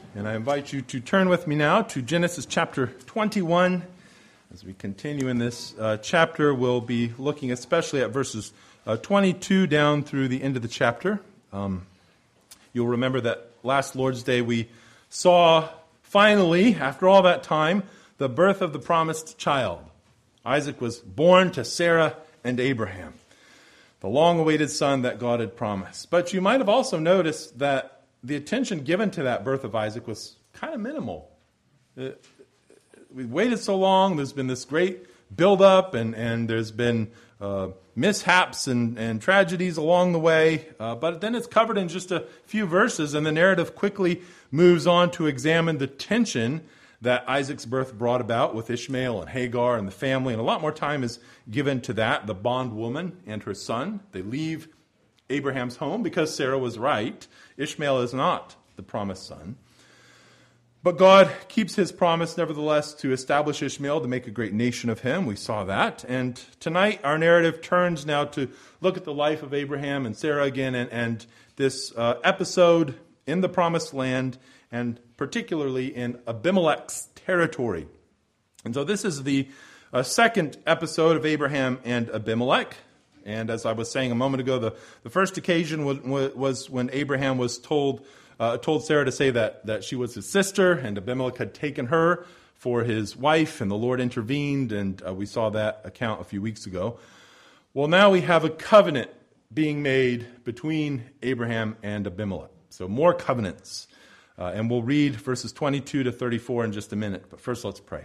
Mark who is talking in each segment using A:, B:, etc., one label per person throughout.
A: And I invite you to turn with me now to Genesis chapter 21. As we continue in this chapter, we'll be looking especially at verses 22 down through the end of the chapter. You'll remember that last Lord's Day we saw, finally, after all that time, the birth of the promised child. Isaac was born to Sarah and Abraham, the long-awaited son that God had promised. But you might have also noticed that the attention given to that birth of Isaac was kind of minimal. We waited so long, there's been this great build-up, and there's been mishaps and tragedies along the way, but then it's covered in just a few verses, and the narrative quickly moves on to examine the tension that Isaac's birth brought about with Ishmael and Hagar and the family, and a lot more time is given to that, the bondwoman and her son. They leave Abraham's home because Sarah was right. Ishmael is not the promised son. But God keeps his promise, nevertheless, to establish Ishmael, to make a great nation of him. We saw that. And tonight, our narrative turns now to look at the life of Abraham and Sarah again, and this episode in the promised land, and particularly in Abimelech's territory. And so this is the second episode of Abraham and Abimelech. And as I was saying a moment ago, the first occasion was when Abraham was told Sarah to say that she was his sister, and Abimelech had taken her for his wife, and the Lord intervened, and we saw that account a few weeks ago. Well, now we have a covenant being made between Abraham and Abimelech. So more covenants. And we'll read verses 22 to 34 in just a minute. But first, let's pray.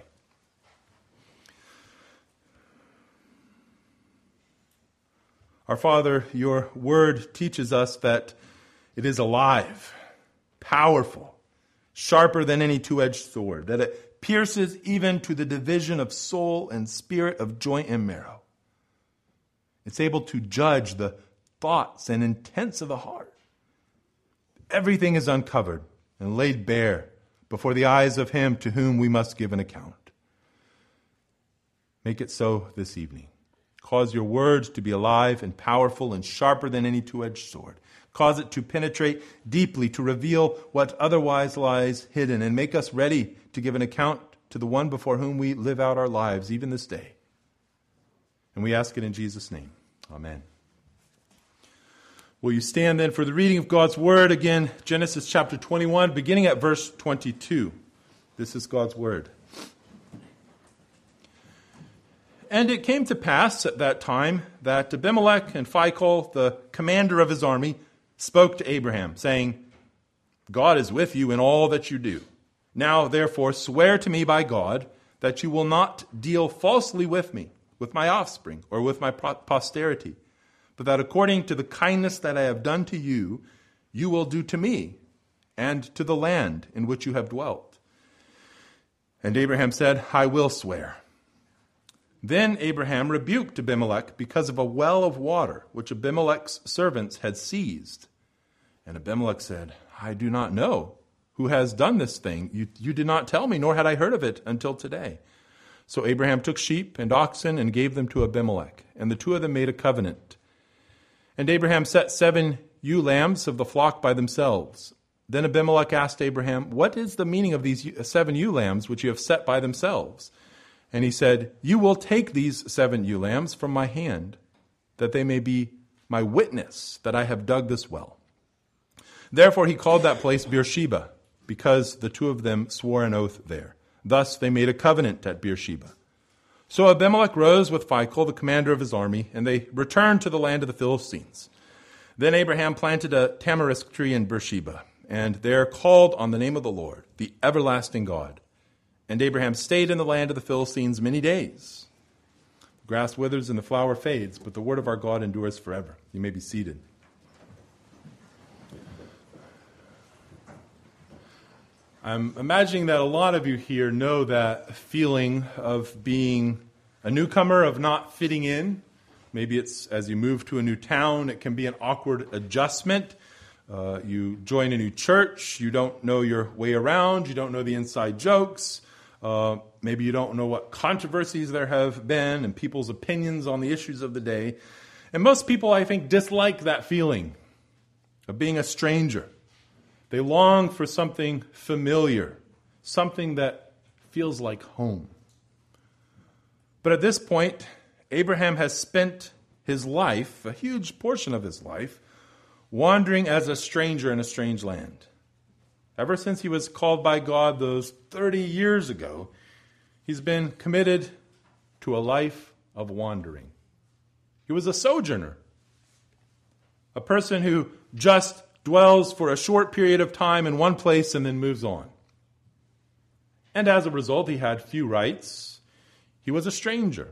A: Our Father, your word teaches us that it is alive, powerful, sharper than any two-edged sword, that it pierces even to the division of soul and spirit, of joint and marrow. It's able to judge the thoughts and intents of the heart. Everything is uncovered and laid bare before the eyes of him to whom we must give an account. Make it so this evening. Cause your words to be alive and powerful and sharper than any two-edged sword. Cause it to penetrate deeply, to reveal what otherwise lies hidden, and make us ready to give an account to the one before whom we live out our lives, even this day. And we ask it in Jesus' name. Amen. Will you stand then for the reading of God's word? Again, Genesis chapter 21, beginning at verse 22. This is God's word. And it came to pass at that time that Abimelech and Phicol, the commander of his army, spoke to Abraham, saying, God is with you in all that you do. Now, therefore, swear to me by God that you will not deal falsely with me, with my offspring, or with my posterity, but that according to the kindness that I have done to you, you will do to me and to the land in which you have dwelt. And Abraham said, I will swear. Then Abraham rebuked Abimelech because of a well of water which Abimelech's servants had seized. And Abimelech said, I do not know who has done this thing. You did not tell me, nor had I heard of it until today. So Abraham took sheep and oxen and gave them to Abimelech, and the two of them made a covenant. And Abraham set 7 ewe lambs of the flock by themselves. Then Abimelech asked Abraham, what is the meaning of these 7 ewe lambs which you have set by themselves? And he said, you will take these 7 ewe lambs from my hand, that they may be my witness that I have dug this well. Therefore he called that place Beersheba, because the two of them swore an oath there. Thus they made a covenant at Beersheba. So Abimelech rose with Phicol, the commander of his army, and they returned to the land of the Philistines. Then Abraham planted a tamarisk tree in Beersheba, and there called on the name of the Lord, the everlasting God. And Abraham stayed in the land of the Philistines many days. The grass withers and the flower fades, but the word of our God endures forever. You may be seated. I'm imagining that a lot of you here know that feeling of being a newcomer, of not fitting in. Maybe it's as you move to a new town, it can be an awkward adjustment. You join a new church, you don't know your way around, you don't know the inside jokes. Maybe you don't know what controversies there have been and people's opinions on the issues of the day. And most people, I think, dislike that feeling of being a stranger, They long for something familiar, something that feels like home. But at this point, Abraham has spent his life, a huge portion of his life, wandering as a stranger in a strange land. Ever since he was called by God those 30 years ago, he's been committed to a life of wandering. He was a sojourner, a person who just dwells for a short period of time in one place and then moves on. And as a result, he had few rights. He was a stranger.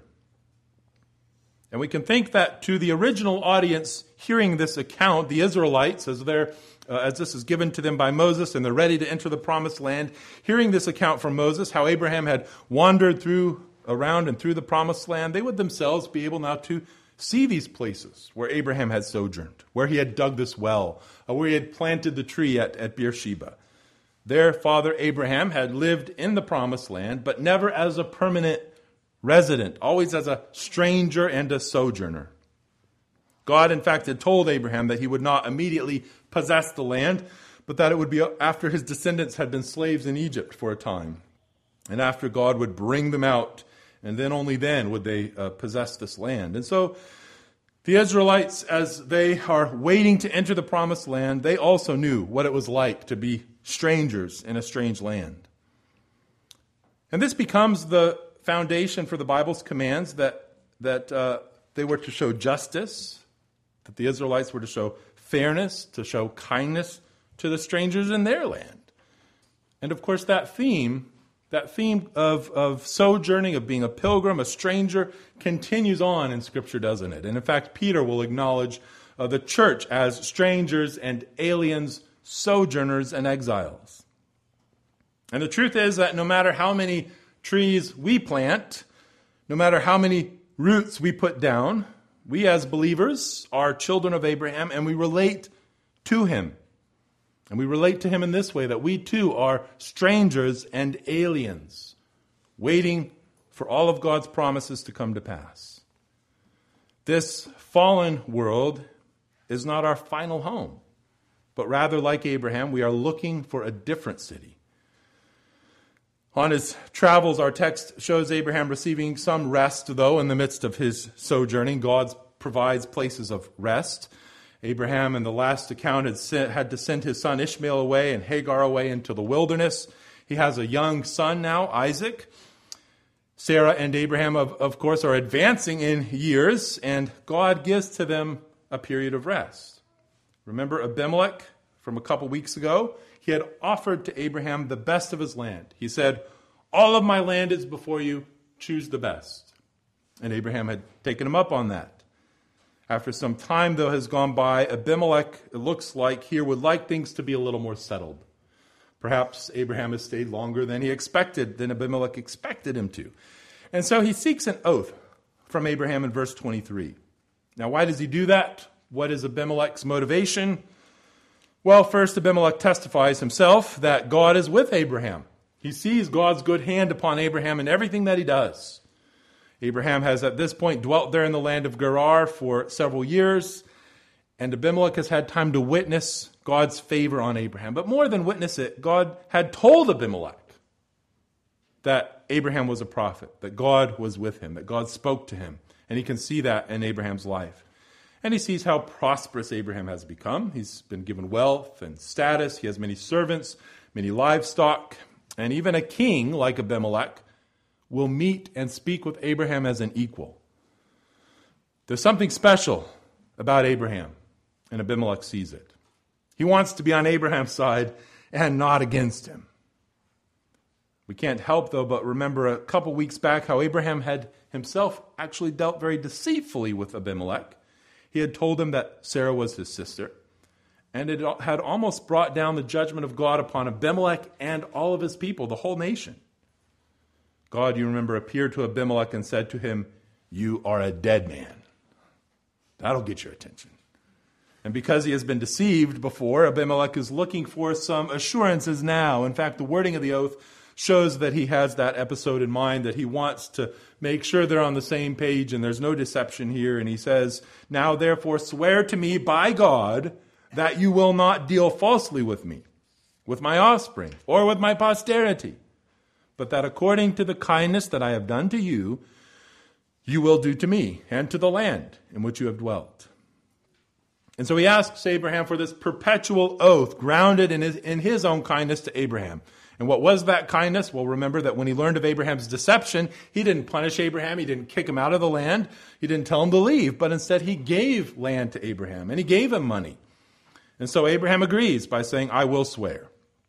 A: And we can think that to the original audience hearing this account, the Israelites, as this is given to them by Moses and they're ready to enter the promised land, hearing this account from Moses, how Abraham had wandered around and through the promised land, they would themselves be able now to see these places where Abraham had sojourned, where he had dug this well, where he had planted the tree at Beersheba. Their father Abraham had lived in the promised land, but never as a permanent resident, always as a stranger and a sojourner. God, in fact, had told Abraham that he would not immediately possess the land, but that it would be after his descendants had been slaves in Egypt for a time, and after God would bring them out, and then only then would they possess this land. And so the Israelites, as they are waiting to enter the promised land, they also knew what it was like to be strangers in a strange land. And this becomes the foundation for the Bible's commands that they were to show justice, that the Israelites were to show fairness, to show kindness to the strangers in their land. And of course that theme of sojourning, of being a pilgrim, a stranger, continues on in Scripture, doesn't it? And in fact, Peter will acknowledge the church as strangers and aliens, sojourners and exiles. And the truth is that no matter how many trees we plant, no matter how many roots we put down, we as believers are children of Abraham and we relate to him. And we relate to him in this way, that we too are strangers and aliens, waiting for all of God's promises to come to pass. This fallen world is not our final home, but rather, like Abraham, we are looking for a different city. On his travels, our text shows Abraham receiving some rest, though, in the midst of his sojourning. God provides places of rest. Abraham, in the last account, had to send his son Ishmael away and Hagar away into the wilderness. He has a young son now, Isaac. Sarah and Abraham, of course, are advancing in years, and God gives to them a period of rest. Remember Abimelech from a couple weeks ago? He had offered to Abraham the best of his land. He said, "All of my land is before you, choose the best." And Abraham had taken him up on that. After some time, though, has gone by, Abimelech, it looks like here, would like things to be a little more settled. Perhaps Abraham has stayed longer than Abimelech expected him to. And so he seeks an oath from Abraham in verse 23. Now, why does he do that? What is Abimelech's motivation? Well, first, Abimelech testifies himself that God is with Abraham. He sees God's good hand upon Abraham in everything that he does. Abraham has at this point dwelt there in the land of Gerar for several years, and Abimelech has had time to witness God's favor on Abraham. But more than witness it, God had told Abimelech that Abraham was a prophet, that God was with him, that God spoke to him, and he can see that in Abraham's life. And he sees how prosperous Abraham has become. He's been given wealth and status. He has many servants, many livestock, and even a king like Abimelech will meet and speak with Abraham as an equal. There's something special about Abraham, and Abimelech sees it. He wants to be on Abraham's side and not against him. We can't help, though, but remember a couple weeks back how Abraham had himself actually dealt very deceitfully with Abimelech. He had told him that Sarah was his sister, and it had almost brought down the judgment of God upon Abimelech and all of his people, the whole nation. God, you remember, appeared to Abimelech and said to him, "You are a dead man." That'll get your attention. And because he has been deceived before, Abimelech is looking for some assurances now. In fact, the wording of the oath shows that he has that episode in mind, that he wants to make sure they're on the same page and there's no deception here. And he says, "Now therefore swear to me by God that you will not deal falsely with me, with my offspring, or with my posterity, but that according to the kindness that I have done to you, you will do to me and to the land in which you have dwelt. And so he asks Abraham for this perpetual oath grounded in his own kindness to Abraham. And what was that kindness? Well, remember that when he learned of Abraham's deception, he didn't punish Abraham. He didn't kick him out of the land. He didn't tell him to leave. But instead, he gave land to Abraham, and he gave him money. And so Abraham agrees by saying, I will swear.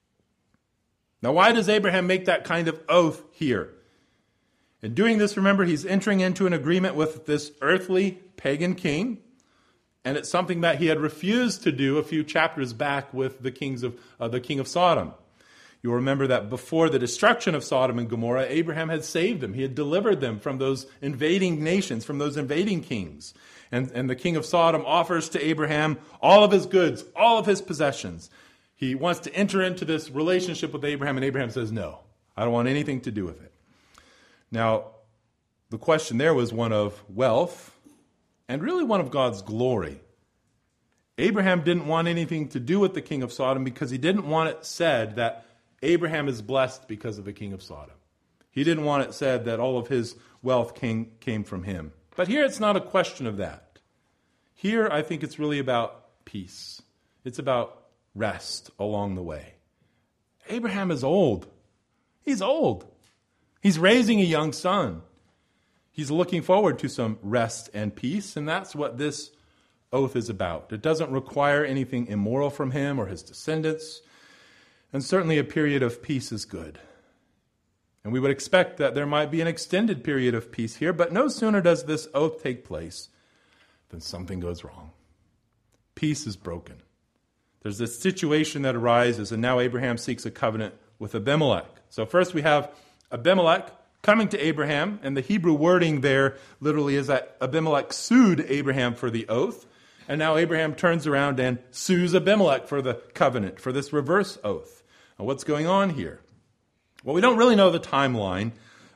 A: Now, why does Abraham make that kind of oath here? In doing this, remember, he's entering into an agreement with this earthly pagan king. And it's something that he had refused to do a few chapters back with the king of Sodom. You'll remember that before the destruction of Sodom and Gomorrah, Abraham had saved them. He had delivered them from those invading nations, from those invading kings. And the king of Sodom offers to Abraham all of his goods, all of his possessions. He wants to enter into this relationship with Abraham, and Abraham says, no, I don't want anything to do with it. Now, the question there was one of wealth, and really one of God's glory. Abraham didn't want anything to do with the king of Sodom because he didn't want it said that Abraham is blessed because of the king of Sodom. He didn't want it said that all of his wealth came from him. But here it's not a question of that. Here I think it's really about peace. It's about rest along the way. Abraham is old. He's old. He's raising a young son. He's looking forward to some rest and peace, and that's what this oath is about. It doesn't require anything immoral from him or his descendants, and certainly a period of peace is good. And we would expect that there might be an extended period of peace here, but no sooner does this oath take place than something goes wrong. Peace is broken. There's this situation that arises, and now Abraham seeks a covenant with Abimelech. So first we have Abimelech coming to Abraham, and the Hebrew wording there literally is that Abimelech sued Abraham for the oath, and now Abraham turns around and sues Abimelech for the covenant, for this reverse oath. Now, what's going on here? Well, we don't really know the timeline.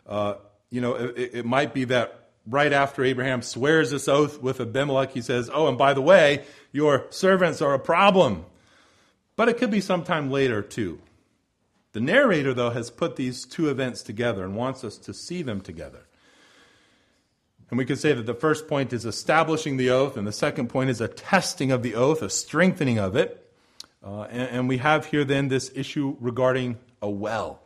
A: It might be that right after Abraham swears this oath with Abimelech, he says, oh, and by the way, your servants are a problem. But it could be sometime later, too. The narrator, though, has put these two events together and wants us to see them together. And we could say that the first point is establishing the oath, and the second point is a testing of the oath, a strengthening of it. And we have here then this issue regarding a well.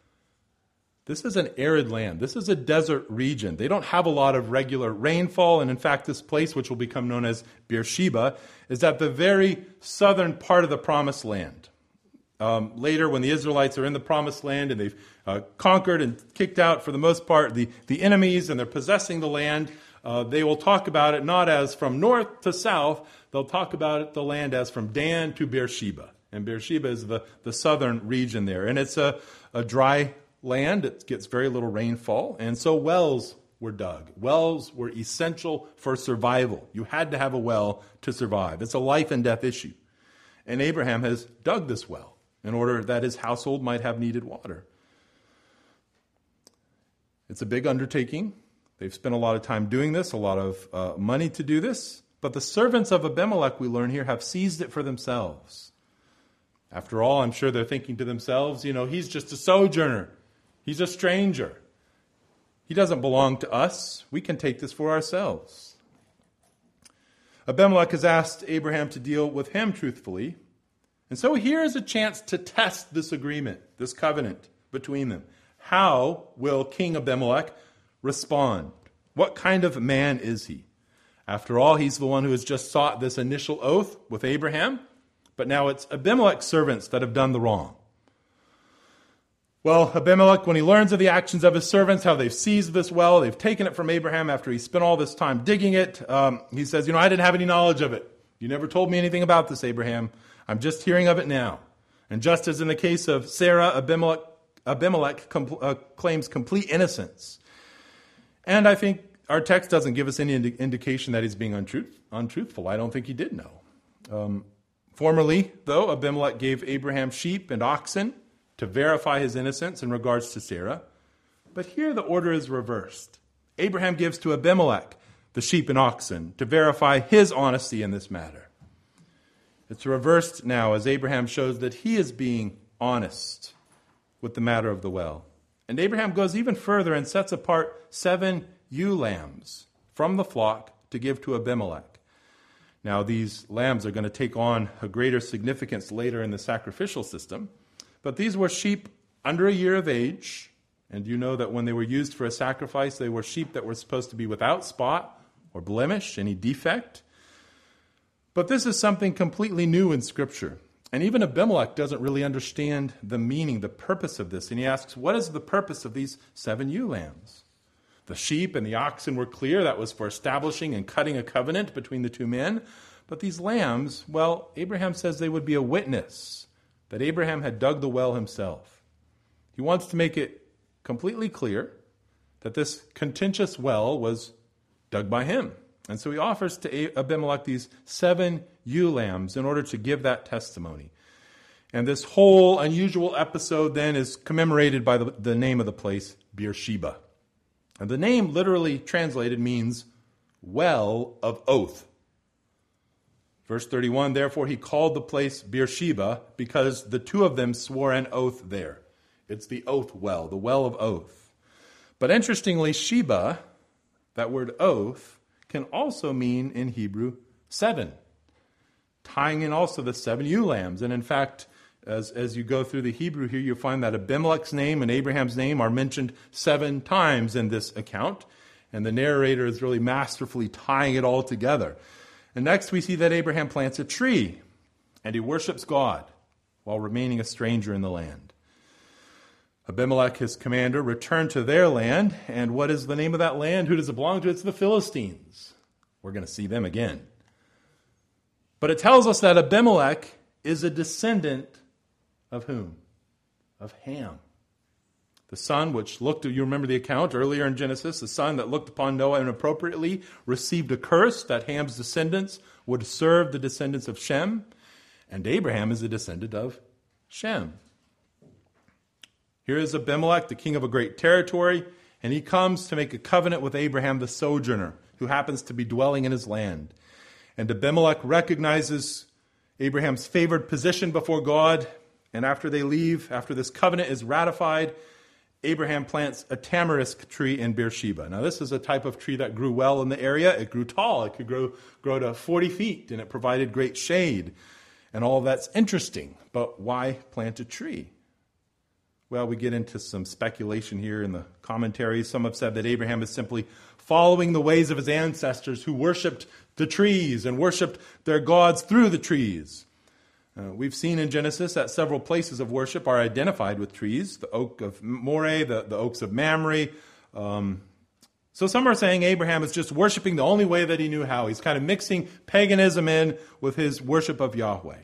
A: This is an arid land. This is a desert region. They don't have a lot of regular rainfall, and in fact, this place, which will become known as Beersheba, is at the very southern part of the Promised Land. Later, when the Israelites are in the Promised Land and they've conquered and kicked out, for the most part, the enemies, and they're possessing the land, they will talk about it not as from north to south. They'll talk about the land as from Dan to Beersheba. And Beersheba is the southern region there. And it's a dry land. It gets very little rainfall. And so wells were dug. Wells were essential for survival. You had to have a well to survive. It's a life and death issue. And Abraham has dug this well in order that his household might have needed water. It's a big undertaking. They've spent a lot of time doing this, a lot of money to do this. But the servants of Abimelech, we learn here, have seized it for themselves. After all, I'm sure they're thinking to themselves, he's just a sojourner. He's a stranger. He doesn't belong to us. We can take this for ourselves. Abimelech has asked Abraham to deal with him truthfully. And so here is a chance to test this agreement, this covenant between them. How will King Abimelech respond? What kind of man is he? After all, he's the one who has just sought this initial oath with Abraham, but now it's Abimelech's servants that have done the wrong. Well, Abimelech, when he learns of the actions of his servants, how they've seized this well, they've taken it from Abraham after he spent all this time digging it, he says, I didn't have any knowledge of it. You never told me anything about this, Abraham. I'm just hearing of it now. And just as in the case of Sarah, Abimelech claims complete innocence. And I think our text doesn't give us any indication that he's being untruthful. I don't think he did know. Formerly, though, Abimelech gave Abraham sheep and oxen to verify his innocence in regards to Sarah. But here the order is reversed. Abraham gives to Abimelech the sheep and oxen to verify his honesty in this matter. It's reversed now as Abraham shows that he is being honest with the matter of the well. And Abraham goes even further and sets apart 7 ewe lambs from the flock to give to Abimelech. Now, these lambs are going to take on a greater significance later in the sacrificial system, but these were sheep under a year of age, and you know that when they were used for a sacrifice, they were sheep that were supposed to be without spot or blemish, any defect. But this is something completely new in Scripture. And even Abimelech doesn't really understand the meaning, the purpose of this. And he asks, what is the purpose of these 7 ewe lambs? The sheep and the oxen were clear. That was for establishing and cutting a covenant between the two men. But these lambs, well, Abraham says they would be a witness that Abraham had dug the well himself. He wants to make it completely clear that this contentious well was dug by him. And so he offers to Abimelech these 7 ewe lambs in order to give that testimony. And this whole unusual episode then is commemorated by the name of the place, Beersheba. And the name literally translated means well of oath. Verse 31, therefore he called the place Beersheba because the two of them swore an oath there. It's the oath well, the well of oath. But interestingly, Sheba, that word oath, can also mean in Hebrew 7, tying in also the 7 ewe lambs. And in fact, as you go through the Hebrew here, you'll find that Abimelech's name and Abraham's name are mentioned 7 times in this account. And the narrator is really masterfully tying it all together. And next we see that Abraham plants a tree, and he worships God while remaining a stranger in the land. Abimelech, his commander, returned to their land, and what is the name of that land? Who does it belong to? It's the Philistines. We're going to see them again. But it tells us that Abimelech is a descendant of whom? Of Ham. The son which looked, you remember the account earlier in Genesis, the son that looked upon Noah inappropriately received a curse that Ham's descendants would serve the descendants of Shem, and Abraham is a descendant of Shem. Here is Abimelech, the king of a great territory, and he comes to make a covenant with Abraham, the sojourner, who happens to be dwelling in his land. And Abimelech recognizes Abraham's favored position before God, and after they leave, after this covenant is ratified, Abraham plants a tamarisk tree in Beersheba. Now, this is a type of tree that grew well in the area. It grew tall. It could grow to 40 feet, and it provided great shade. And all that's interesting. But why plant a tree? Well, we get into some speculation here in the commentaries. Some have said that Abraham is simply following the ways of his ancestors who worshipped the trees and worshipped their gods through the trees. We've seen in Genesis that several places of worship are identified with trees. The oak of Moreh, the oaks of Mamre. So some are saying Abraham is just worshiping the only way that he knew how. He's kind of mixing paganism in with his worship of Yahweh.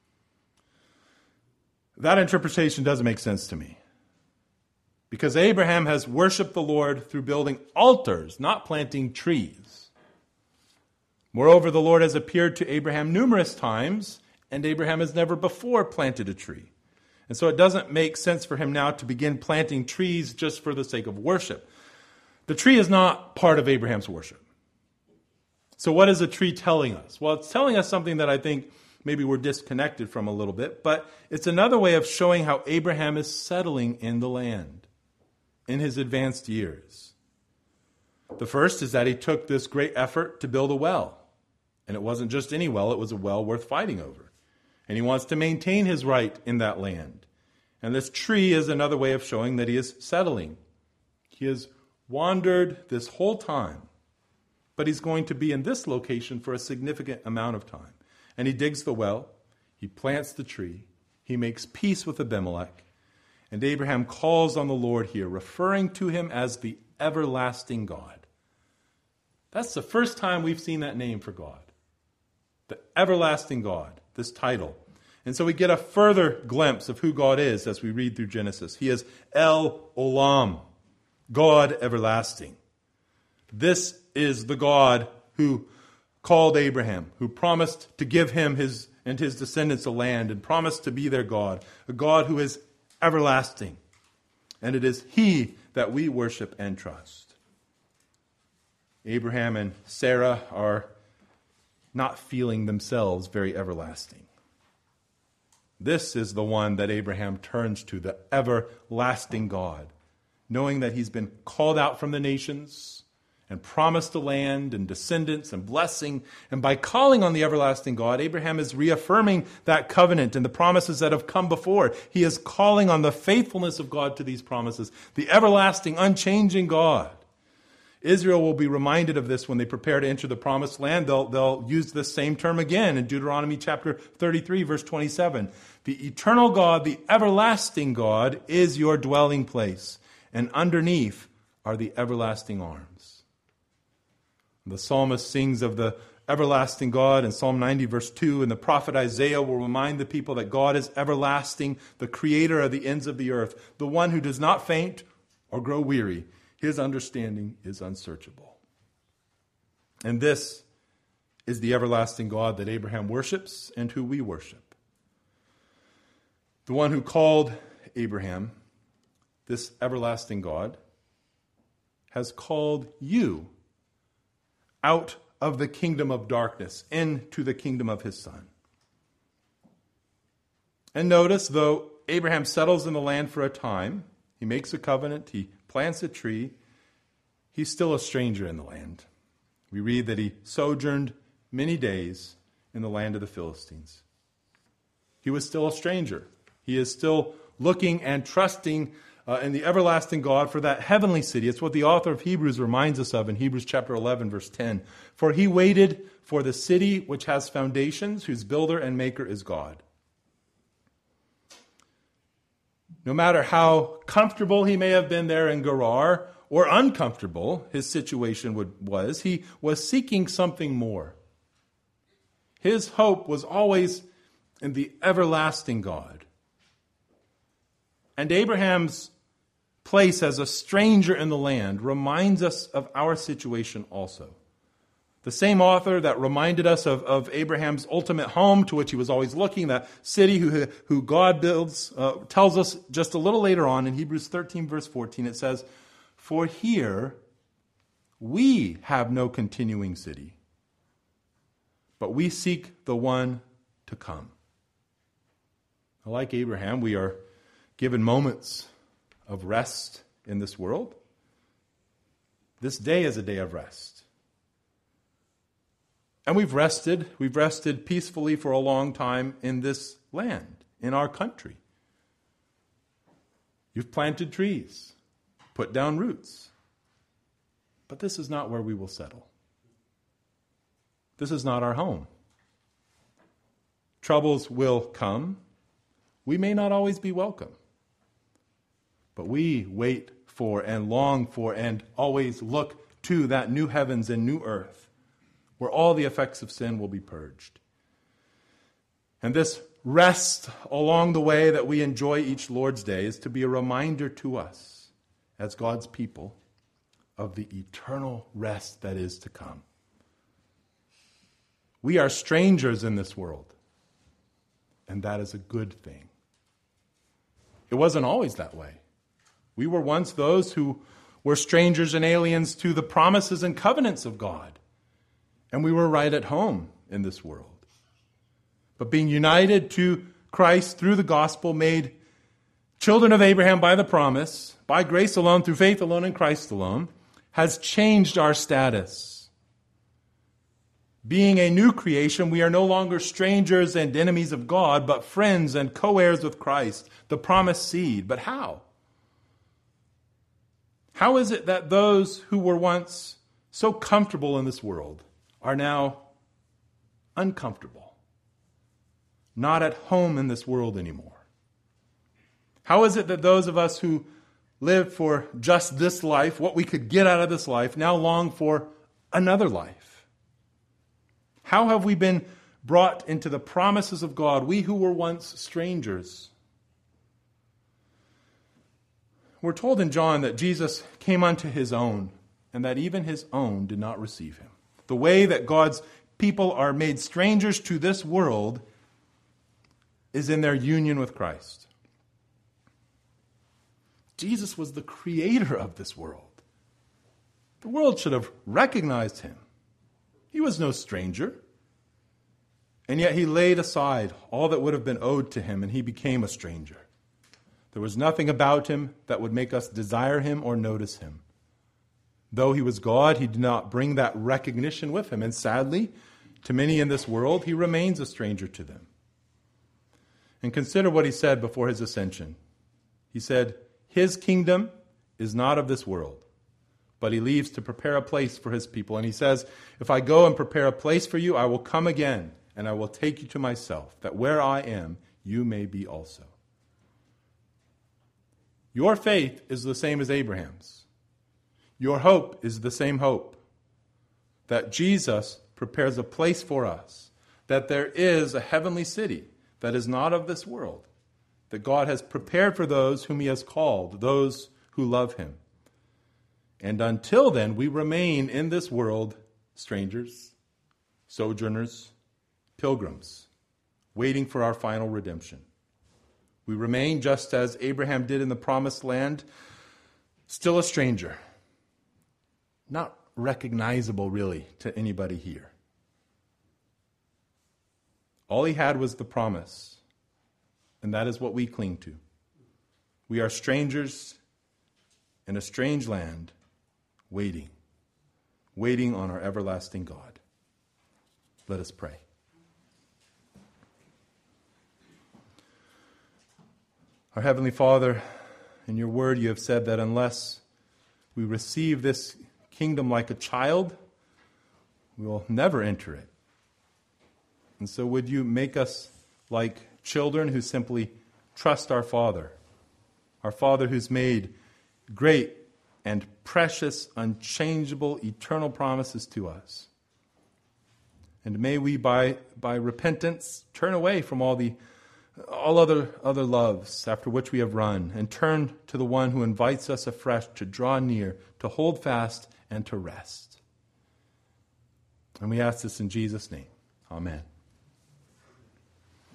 A: That interpretation doesn't make sense to me. Because Abraham has worshipped the Lord through building altars, not planting trees. Moreover, the Lord has appeared to Abraham numerous times, and Abraham has never before planted a tree. And so it doesn't make sense for him now to begin planting trees just for the sake of worship. The tree is not part of Abraham's worship. So what is a tree telling us? Well, it's telling us something that I think maybe we're disconnected from a little bit, but it's another way of showing how Abraham is settling in the land in his advanced years. The first is that he took this great effort to build a well. And it wasn't just any well, it was a well worth fighting over. And he wants to maintain his right in that land. And this tree is another way of showing that he is settling. He has wandered this whole time, but he's going to be in this location for a significant amount of time. And he digs the well, he plants the tree, he makes peace with Abimelech, and Abraham calls on the Lord here, referring to him as the everlasting God. That's the first time we've seen that name for God. The everlasting God, this title. And so we get a further glimpse of who God is as we read through Genesis. He is El Olam, God everlasting. This is the God who called Abraham, who promised to give him and his descendants a land and promised to be their God, a God who is everlasting. And it is He that we worship and trust. Abraham and Sarah are not feeling themselves very everlasting. This is the one that Abraham turns to, the everlasting God, knowing that he's been called out from the nations and promised a land and descendants and blessing. And by calling on the everlasting God, Abraham is reaffirming that covenant and the promises that have come before. He is calling on the faithfulness of God to these promises, the everlasting, unchanging God. Israel will be reminded of this when they prepare to enter the promised land. They'll use this same term again in Deuteronomy chapter 33, verse 27. The eternal God, the everlasting God, is your dwelling place, and underneath are the everlasting arms. The psalmist sings of the everlasting God in Psalm 90, verse 2, and the prophet Isaiah will remind the people that God is everlasting, the creator of the ends of the earth, the one who does not faint or grow weary. His understanding is unsearchable. And this is the everlasting God that Abraham worships and who we worship. The one who called Abraham, this everlasting God, has called you out of the kingdom of darkness into the kingdom of his Son. And notice, though Abraham settles in the land for a time, he makes a covenant, he plants a tree, he's still a stranger in the land. We read that he sojourned many days in the land of the Philistines. He was still a stranger. He is still looking and trusting in the everlasting God for that heavenly city. It's what the author of Hebrews reminds us of in Hebrews chapter 11, verse 10. For he waited for the city which has foundations, whose builder and maker is God. No matter how comfortable he may have been there in Gerar, or uncomfortable his situation was, he was seeking something more. His hope was always in the everlasting God. And Abraham's place as a stranger in the land reminds us of our situation also. The same author that reminded us of Abraham's ultimate home to which he was always looking, that city who God builds, tells us just a little later on in Hebrews 13, verse 14, it says, "For here we have no continuing city, but we seek the one to come." Like Abraham, we are given moments of rest in this world. This day is a day of rest. And we've rested peacefully for a long time in this land, in our country. You've planted trees, put down roots. But this is not where we will settle. This is not our home. Troubles will come. We may not always be welcome. But we wait for and long for and always look to that new heavens and new earth, where all the effects of sin will be purged. And this rest along the way that we enjoy each Lord's Day is to be a reminder to us, as God's people, of the eternal rest that is to come. We are strangers in this world, and that is a good thing. It wasn't always that way. We were once those who were strangers and aliens to the promises and covenants of God. And we were right at home in this world. But being united to Christ through the gospel, made children of Abraham by the promise, by grace alone, through faith alone in Christ alone, has changed our status. Being a new creation, we are no longer strangers and enemies of God, but friends and co-heirs with Christ, the promised seed. But how? How is it that those who were once so comfortable in this world are now uncomfortable, not at home in this world anymore? How is it that those of us who lived for just this life, what we could get out of this life, now long for another life? How have we been brought into the promises of God, we who were once strangers? We're told in John that Jesus came unto his own, and that even his own did not receive him. The way that God's people are made strangers to this world is in their union with Christ. Jesus was the creator of this world. The world should have recognized him. He was no stranger. And yet he laid aside all that would have been owed to him, and he became a stranger. There was nothing about him that would make us desire him or notice him. Though he was God, he did not bring that recognition with him. And sadly, to many in this world, he remains a stranger to them. And consider what he said before his ascension. He said, his kingdom is not of this world, but he leaves to prepare a place for his people. And he says, if I go and prepare a place for you, I will come again, and I will take you to myself, that where I am, you may be also. Your faith is the same as Abraham's. Your hope is the same hope, that Jesus prepares a place for us, that there is a heavenly city that is not of this world, that God has prepared for those whom he has called, those who love him. And until then, we remain in this world strangers, sojourners, pilgrims, waiting for our final redemption. We remain, just as Abraham did in the promised land, still a stranger, not recognizable really to anybody here. All he had was the promise, and that is what we cling to. We are strangers in a strange land, waiting on our everlasting God. Let us pray. Our Heavenly Father, in your word you have said that unless we receive this kingdom like a child, we will never enter it. And so would you make us like children who simply trust our Father who's made great and precious, unchangeable, eternal promises to us. And may we, by repentance, turn away from all other loves after which we have run, and turn to the one who invites us afresh to draw near, to hold fast, and to rest. And we ask this in Jesus' name. Amen.